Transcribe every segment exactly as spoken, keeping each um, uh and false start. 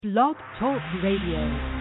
Blog Talk Radio.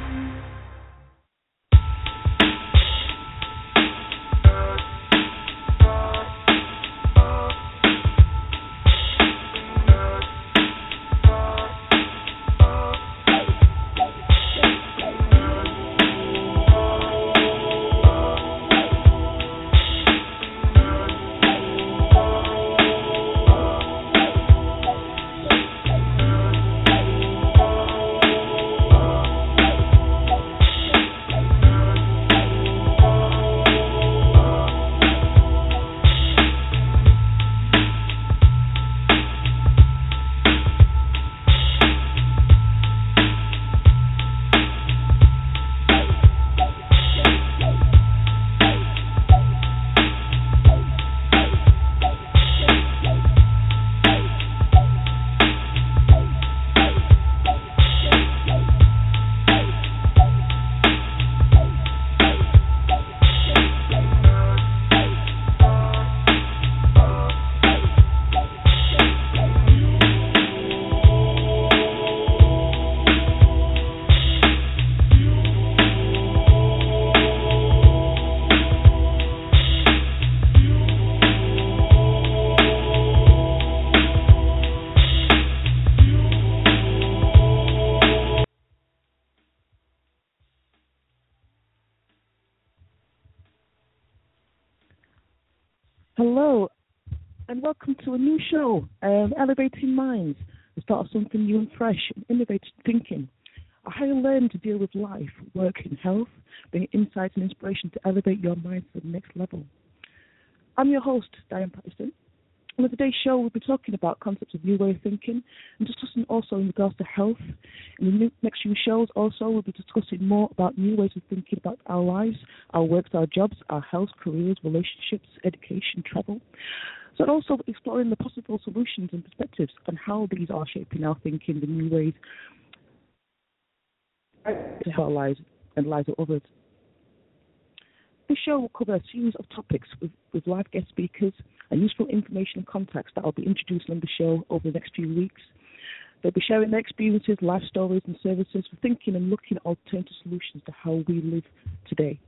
Hello, and welcome to a new show, um, Elevating Minds, the start of something new and fresh, and innovative thinking. How you learn to deal with life, work, and health, bringing insights and inspiration to elevate your mind to the next level. I'm your host, Diane Patterson, and on today's show, we'll be talking about concepts of new way of thinking, and discussing also in regards to health. In the new, next few shows, also, we'll be discussing more about new ways of thinking about our lives, our works, our jobs, our health, careers, relationships, education, travel. So also exploring the possible solutions and perspectives on how these are shaping our thinking, the new ways to help our lives and the lives of others. This show will cover a series of topics with, with live guest speakers and useful information and contacts that I'll be introducing on the show over the next few weeks. They'll be sharing their experiences, life stories and services for thinking and looking at alternative solutions to how we live today.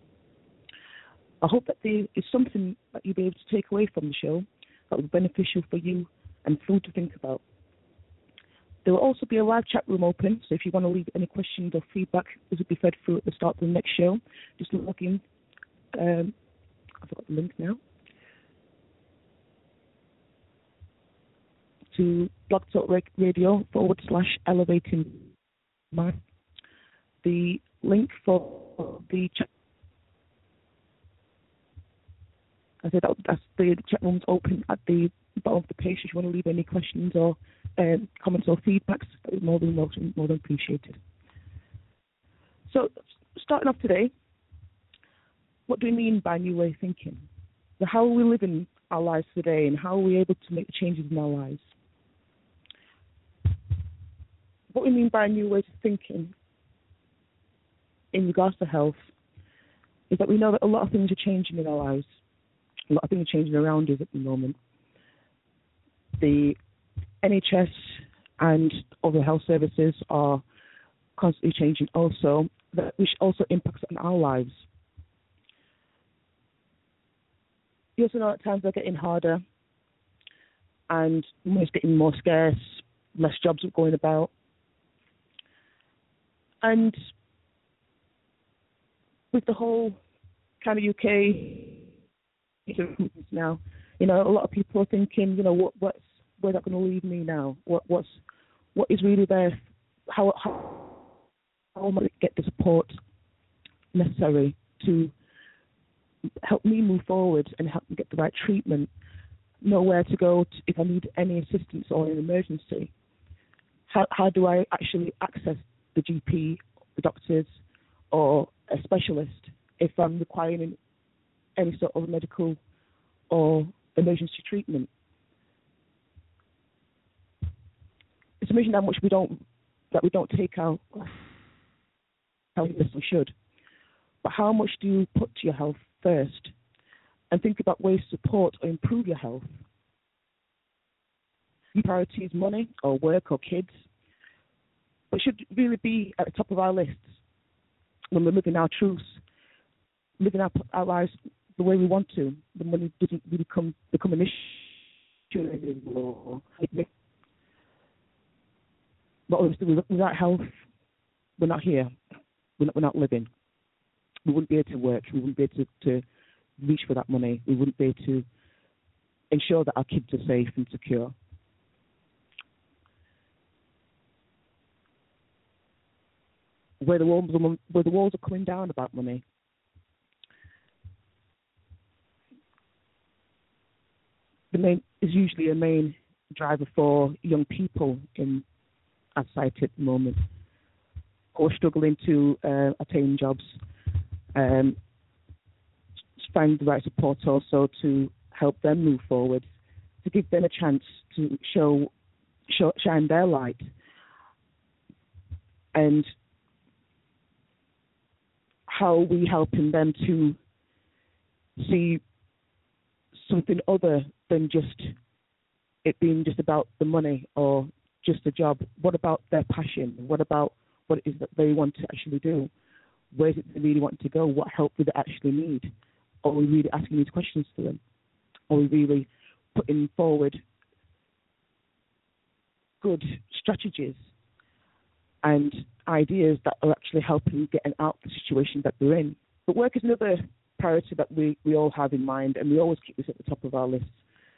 I hope that there is something that you'll be able to take away from the show that will be beneficial for you and food to think about. There will also be a live chat room open, so if you want to leave any questions or feedback, this will be fed through at the start of the next show. Just log in. Um, I've got the link now. To Blog Talk Radio forward slash elevating mind. The link for the chat. I said that, that's the chat room's open at the bottom of the page. If you want to leave any questions or um, comments or feedbacks, that is more than more, more than appreciated. So, starting off today, what do we mean by new way of thinking? So how are we living our lives today, and how are we able to make changes in our lives? What we mean by new ways of thinking in regards to health is that we know that a lot of things are changing in our lives. A lot of things are changing around us at the moment. The N H S and other health services are constantly changing also, which also impacts on our lives. You also know at times they're getting harder and money's getting more scarce, less jobs are going about. And with the whole kind of U K now, you know, a lot of people are thinking, you know, what, what's, where's that going to leave me now? What, what's, what is really there? How, how, how am I going to get the support necessary to help me move forward and help me get the right treatment, know where to go to if I need any assistance or an emergency? How, how do I actually access the G P, the doctors, or a specialist if I'm requiring any sort of medical or emergency treatment? It's amazing how much we don't that we don't take out how we should. But how much do you put to your health first, and think about ways to support or improve your health? Your priorities, money or work or kids, but should really be at the top of our lists when we're living our truths, living our, our lives the way we want to. The money doesn't really come, become an issue anymore. But obviously, without health, we're not here. We're not, we're not living. We wouldn't be able to work. We wouldn't be able to, to reach for that money. We wouldn't be able to ensure that our kids are safe and secure. Where the walls, where the walls are coming down about money, the main is usually a main driver for young people in our society at the moment who are struggling to uh, attain jobs, um, find the right support also to help them move forward, to give them a chance to show, show shine their light, and how are we helping them to see something other than just it being just about the money or just a job? What about their passion? What about what it is that they want to actually do? Where is it they really want to go? What help do they actually need? Are we really asking these questions to them? Are we really putting forward good strategies and ideas that are actually helping getting out the situation that they're in? But work is another priority that we, we all have in mind, and we always keep this at the top of our lists.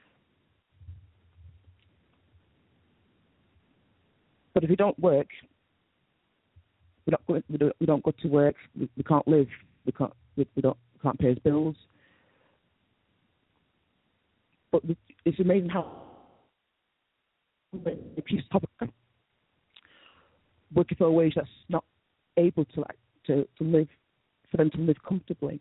But if we don't work, we don't go, we don't, we don't go to work, we, we can't live, we can't we, we don't we can't pay his bills. But it's amazing how if you stop working for a wage that's not able to like to, to live for them to live comfortably.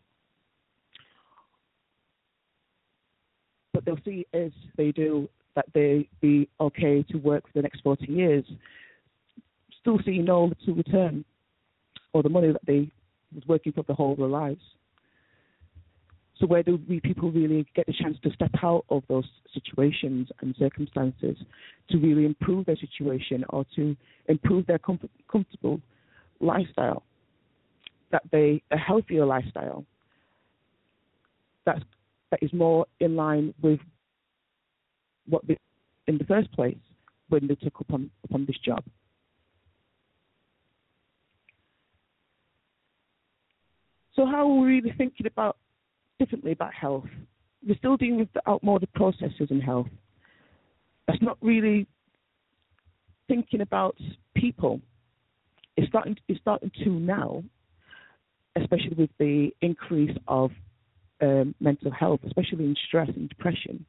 But they'll see as they do that they be okay to work for the next forty years, still see no little return or the money that they was working for the whole of their lives. So where do we people really get the chance to step out of those situations and circumstances to really improve their situation or to improve their comfort, comfortable lifestyle, that they a healthier lifestyle that's, that is more in line with what they in the first place when they took upon upon this job. So how are we really thinking about differently about health? We're still dealing with the outmoded processes in health. That's not really thinking about people. It's starting. It's starting to now, especially with the increase of um, mental health, especially in stress and depression.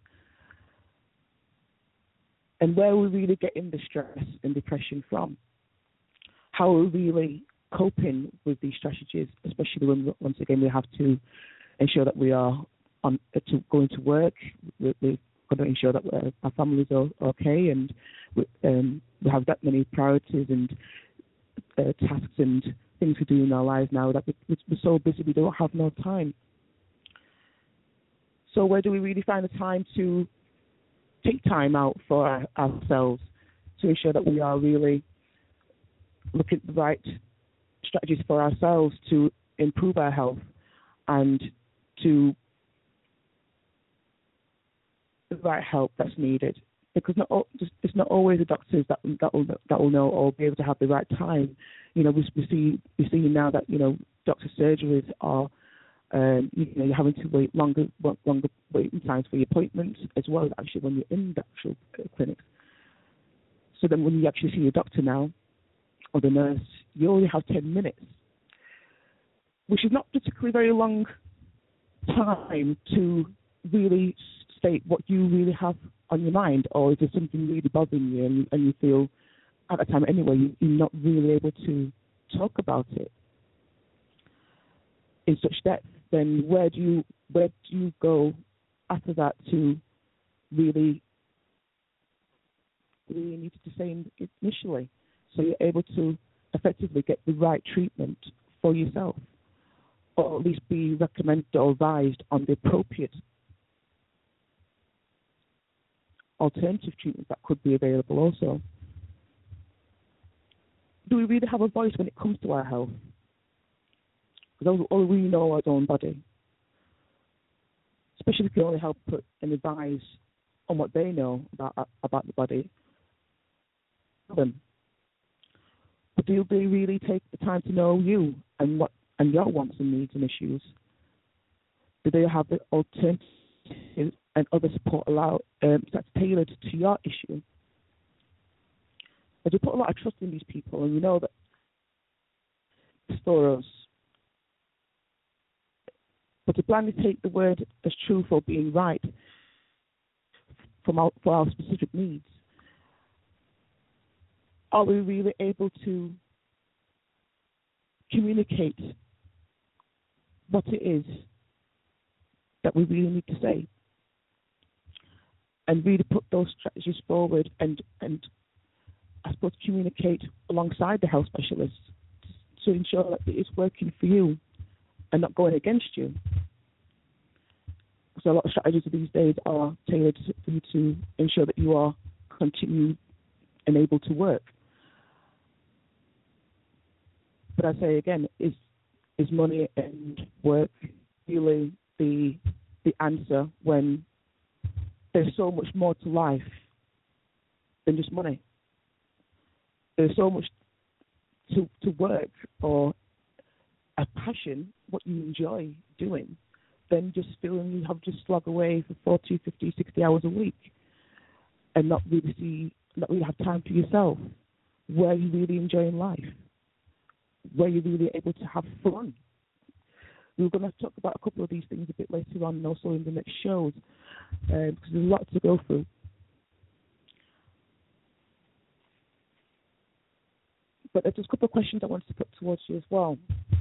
And where are we really getting the stress and depression from? How are we really coping with these strategies, especially when, once again, we have to ensure that we are on to going to work. We're, we're going to ensure that our families are okay, and we, um, we have that many priorities and uh, tasks and things to do in our lives now that we're, we're so busy we don't have no time. So where do we really find the time to take time out for our, ourselves to ensure that we are really looking at the right strategies for ourselves to improve our health and to the right help that's needed? Because not all, just, it's not always the doctors that that will that will know or be able to have the right time. You know, we, we see we see now that you know doctor surgeries are um, you know you're having to wait longer longer waiting times for your appointments as well as actually when you're in the actual clinics. So then when you actually see your doctor now or the nurse, you only have ten minutes, which is not particularly very long time to really state what you really have on your mind, or is there something really bothering you and, and you feel at that time anyway you, you're not really able to talk about it in such depth, then where do you where do you go after that to really really need to say initially, so you're able to effectively get the right treatment for yourself, or at least be recommended or advised on the appropriate alternative treatment that could be available also. do we really have a voice when it comes to our health? Because all, all we know our own body, especially if we can only help put and advise on what they know about about the body. Them. But do they really take the time to know you and what and your wants and needs and issues? Do they have the alternatives and other support allowed um, that's tailored to your issue? But you put a lot of trust in these people, and you know that for us. But to blindly take the word as truth or being right from our, for our specific needs, are we really able to communicate what it is that we really need to say, and really put those strategies forward, and, and I suppose communicate alongside the health specialists to ensure that it is working for you and not going against you? So a lot of strategies these days are tailored for you to ensure that you are continued and able to work. But I say again, is is money and work really the the answer when there's so much more to life than just money? There's so much to to work or a passion, what you enjoy doing, than just feeling you have to slog away for forty, fifty, sixty hours a week and not really see, not really have time for yourself, where you really enjoying life, where you're really able to have fun. We're going to talk about a couple of these things a bit later on and also in the next shows, uh, because there's a lot to go through. But there's just a couple of questions I wanted to put towards you as well.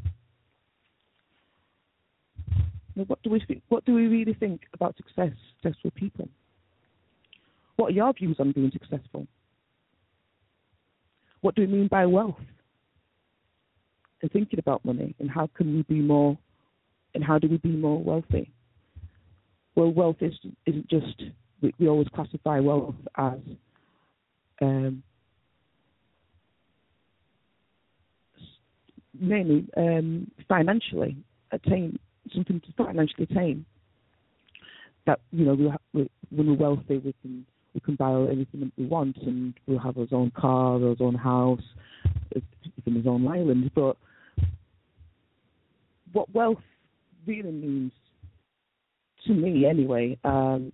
Now, what do we think, what do we really think about success, successful people? What are your views on being successful? What do we mean by wealth? And thinking about money, and how can we be more, and how do we be more wealthy? Well, wealth is, isn't just, we, we always classify wealth as um, mainly um, financially attain, something to financially attain. That, you know, we ha- we, when we're wealthy, we can we can buy anything that we want, and we'll have our own car, our own house, even his own island. But what wealth really means, to me anyway, um,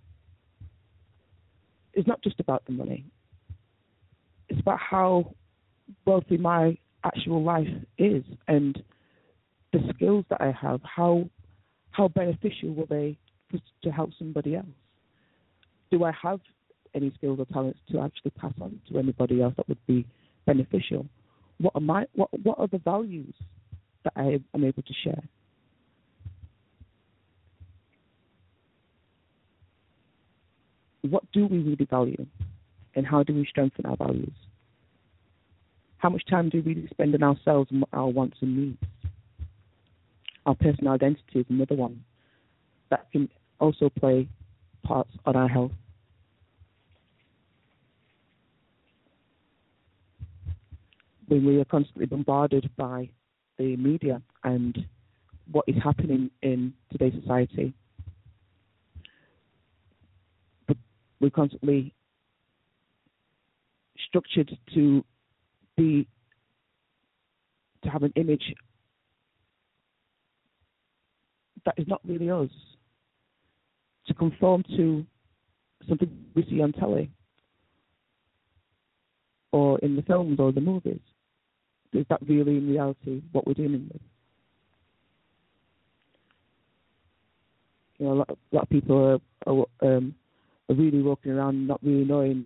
is not just about the money. It's about how wealthy my actual life is, and the skills that I have. How how beneficial will they to help somebody else? Do I have any skills or talents to actually pass on to anybody else that would be beneficial? What are my what what are the values that I am able to share? What do we really value, and how do we strengthen our values? How much time do we really spend on ourselves and our wants and needs? Our personal identity is another one that can also play parts on our health. When we are constantly bombarded by the media and what is happening in today's society, but we're constantly structured to be, to have an image that is not really us, to conform to something we see on telly or in the films or the movies. Is that really in reality what we're dealing with? You know, a lot, a lot of people are, are, um, are really walking around not really knowing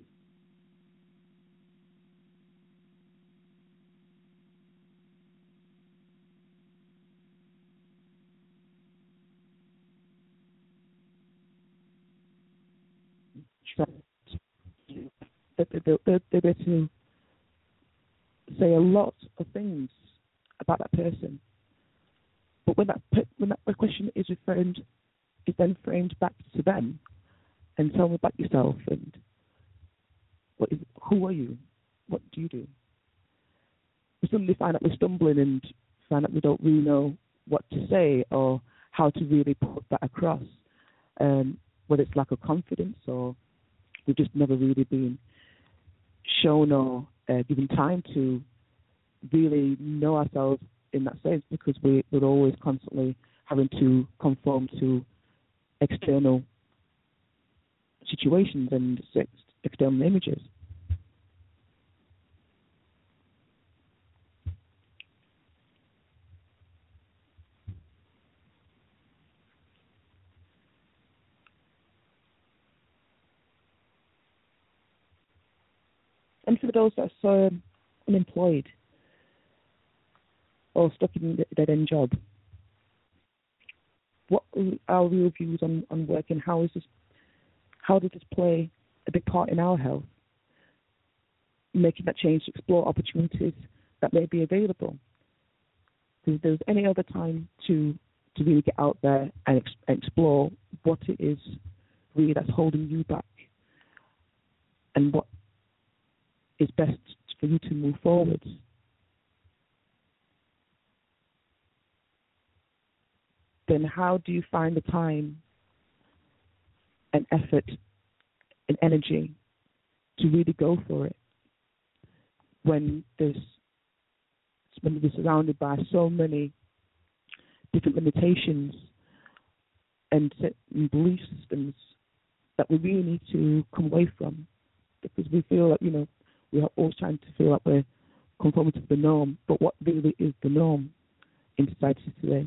that they're, they're, they're there to say a lot of things about that person, but when that when that question is referred, is then framed back to them, and tell me about yourself, and what is, who are you, what do you do? we suddenly find that we're stumbling and find that we don't really know what to say or how to really put that across, um, whether it's lack of confidence or we've just never really been shown or uh, given time to really know ourselves in that sense, because we, we're always constantly having to conform to external situations and external images. And for those that are um, unemployed or stuck in a dead-end job, what are your views on, on work, and how is this, how does this play a big part in our health, making that change to explore opportunities that may be available? Because if there's any other time to to really get out there and ex- explore what it is really that's holding you back and what is best for you to move forward. Then how do you find the time and effort and energy to really go for it when there's when we're surrounded by so many different limitations and belief systems that we really need to come away from, because we feel like, you know, we are always trying to feel like we're conforming to the norm, but what really is the norm in society today?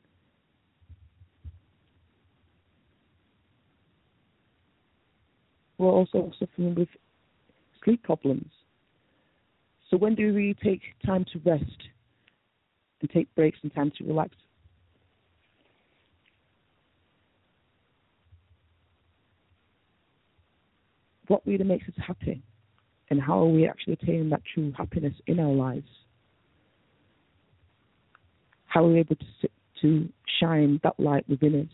We're also suffering with sleep problems. So when do we take time to rest and take breaks and time to relax? What really makes us happy, and how are we actually attaining that true happiness in our lives? How are we able to sit, to shine that light within us?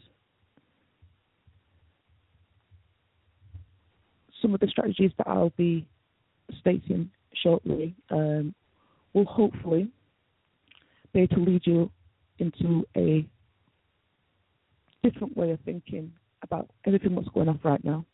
Some of the strategies that I'll be stating shortly um, will hopefully be able to lead you into a different way of thinking about everything that's going on right now,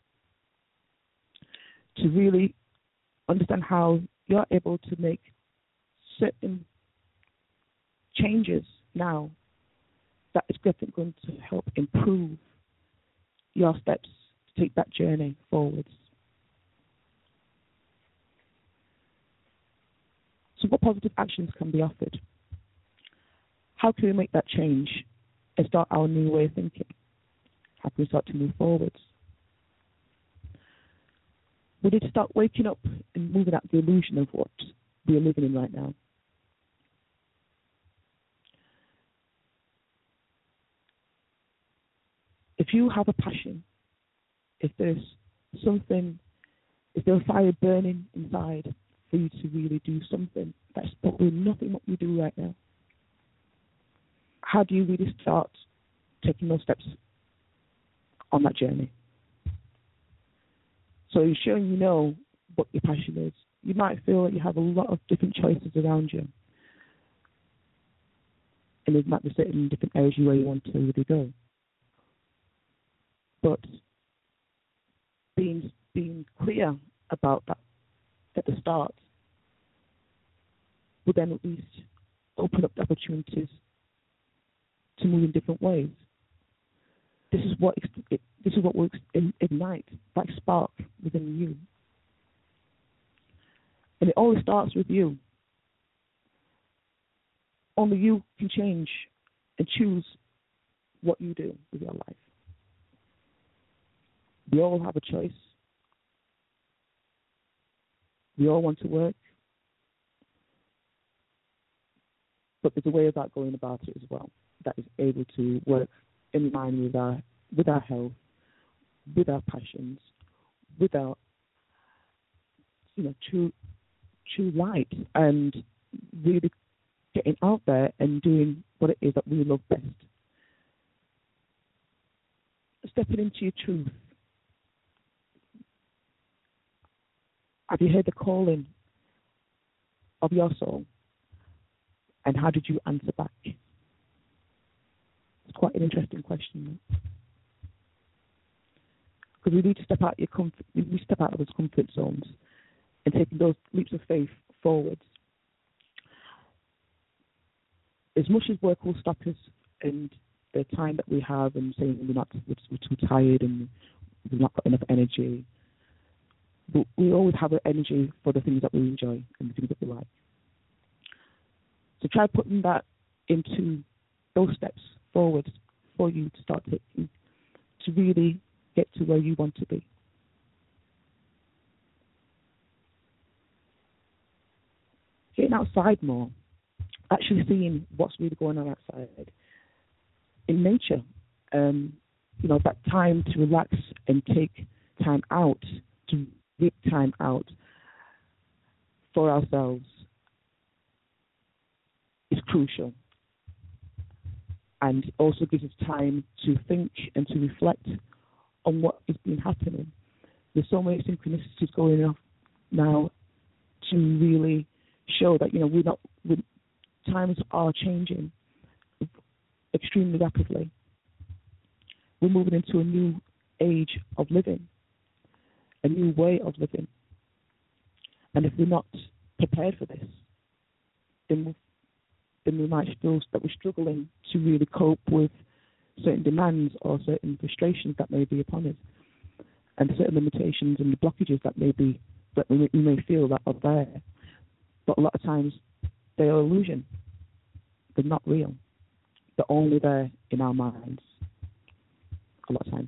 to really understand how you're able to make certain changes now that is definitely going to help improve your steps to take that journey forwards. So what positive actions can be offered? How can we make that change and start our new way of thinking? How can we start to move forwards? We need to start waking up and moving out the illusion of what we are living in right now. If you have a passion, if there's something, if there's a fire burning inside for you to really do something that's probably nothing what you do right now, how do you really start taking those steps on that journey? So you're showing you know what your passion is. You might feel that you have a lot of different choices around you, and there might be certain different areas where you want to really go. But being being clear about that at the start will then at least open up the opportunities to move in different ways. This is what this is what will ignite that spark within you, and it always starts with you. Only you can change and choose what you do with your life. We all have a choice. We all want to work, but there's a way about going about it as well that is able to work in line with our with our health, with our passions, with our you know true true light, and really getting out there and doing what it is that we love best. Stepping into your truth. Have you heard the calling of your soul? And how did you answer back? It's quite an interesting question. Because we need to step out your comfort, we step out of those comfort zones and take those leaps of faith forwards. As much as work will stop us and the time that we have and saying we're not, we're, we're too tired and we've not got enough energy, but we always have energy for the things that we enjoy and the things that we like. So try putting that into those steps forward for you to start taking, to really get to where you want to be. Getting outside more, actually seeing what's really going on outside. In nature, um, you know, that time to relax and take time out, to take time out for ourselves is crucial. And also gives us time to think and to reflect on what has been happening. There's so many synchronicities going on now to really show that, you know, we're not, we're, times are changing extremely rapidly. We're moving into a new age of living, a new way of living. And if we're not prepared for this, then we'll then we might feel that we're struggling to really cope with certain demands or certain frustrations that may be upon us, and certain limitations and the blockages that may be that we may, we may feel that are there. But a lot of times they are illusion. They're not real. They're only there in our minds. A lot of times.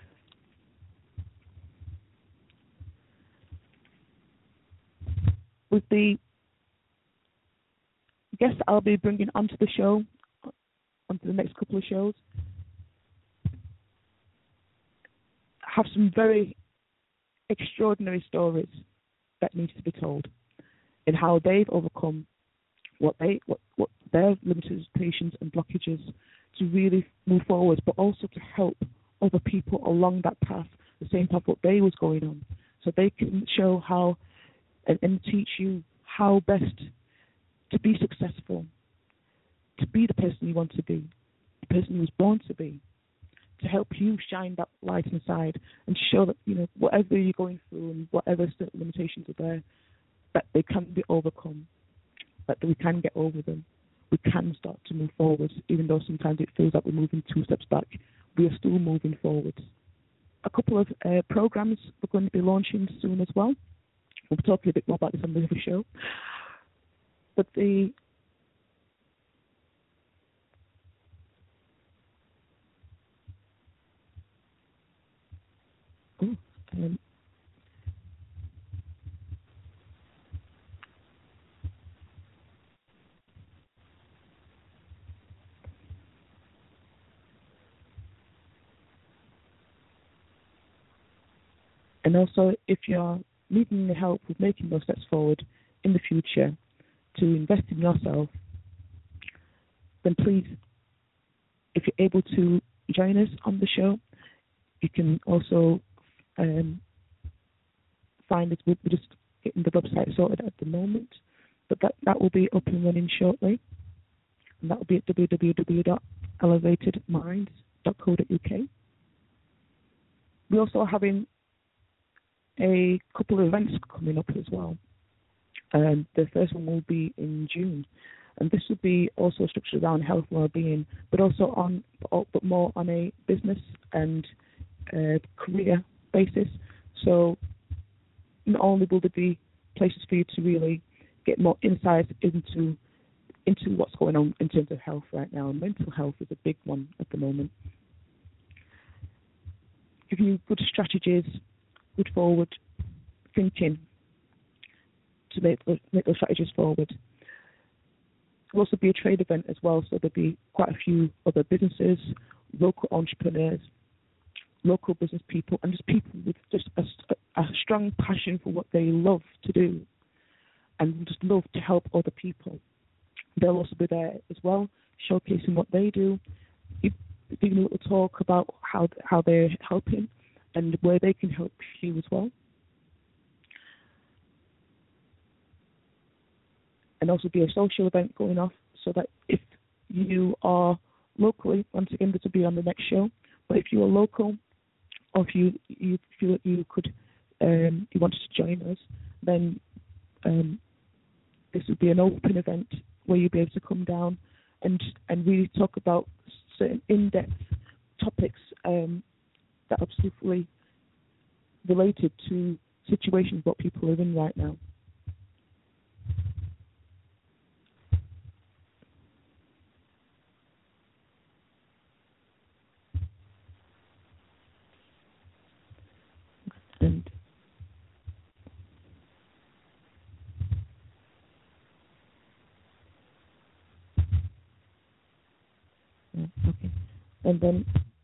With the guests I'll be bringing onto the show, onto the next couple of shows, have some very extraordinary stories that need to be told, and how they've overcome what they what, what their limitations and blockages to really move forward, but also to help other people along that path, the same path what they was going on, so they can show how and, and teach you how best to be successful, to be the person you want to be, the person you was born to be, to help you shine that light inside and show that, you know, whatever you're going through and whatever limitations are there, that they can be overcome, that we can get over them. We can start to move forward, even though sometimes it feels like we're moving two steps back. We are still moving forward. A couple of uh, programs we're going to be launching soon as well. We'll be talking a bit more about this on the other show. But the oh, um, and also, if you're needing the help with making those steps forward in the future to invest in yourself, then please, if you're able to join us on the show, you can also um, find us. We're just getting the website sorted at the moment, but that, that will be up and running shortly. And that will be at w w w dot elevated minds dot co dot u k. We're also having a couple of events coming up as well. Um, the first one will be in June, and this will be also structured around health and well-being, but also on, but more on a business and uh, career basis. So not only will there be places for you to really get more insights into into what's going on in terms of health right now. Mental health is a big one at the moment. Giving you good strategies, good forward thinking to make those, make those strategies forward. There'll also be a trade event as well, so there'll be quite a few other businesses, local entrepreneurs, local business people, and just people with just a, a strong passion for what they love to do and just love to help other people. They'll also be there as well, showcasing what they do, giving a little talk about how how they're helping and where they can help you as well. And also be a social event going off, so that if you are locally, once again, this will be on the next show, but if you are local, or if you, you feel that you could, um, you wanted to join us, then um, this would be an open event where you'll be able to come down and, and really talk about certain in-depth topics um, that are specifically related to situations what people are in right now. And yeah, okay, and then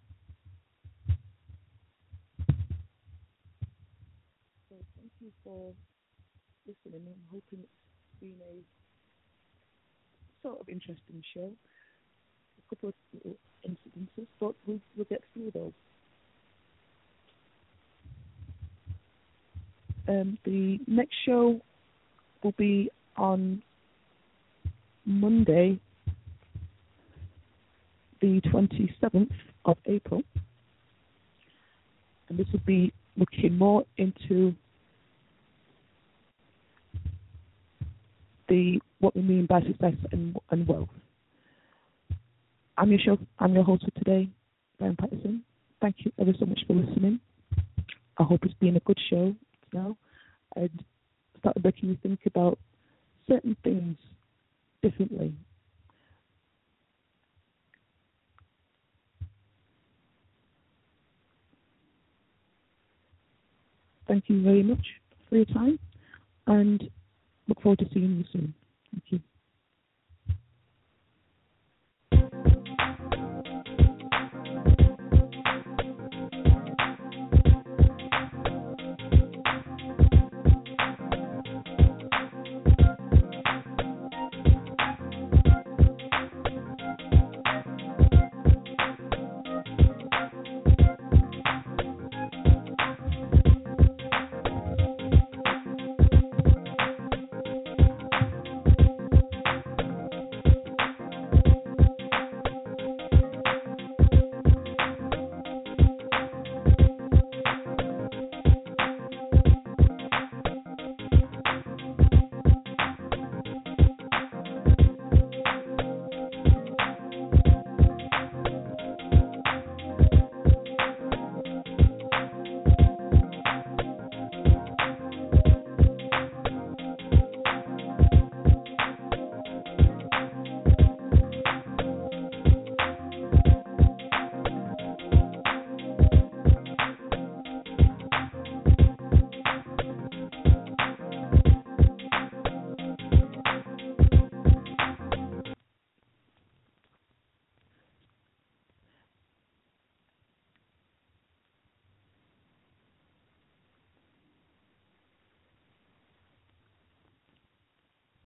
so thank you for listening. I'm hoping it's been a sort of interesting show. A couple of little incidences, but we'll, we'll get through those. Um, the next show will be on Monday, the twenty-seventh of April, and this will be looking more into the what we mean by success and, and wealth. I'm your show. I'm your host for today, Brian Patterson. Thank you ever so much for listening. I hope it's been a good show now, and started making you think about certain things differently. Thank you very much for your time, and look forward to seeing you soon. Thank you.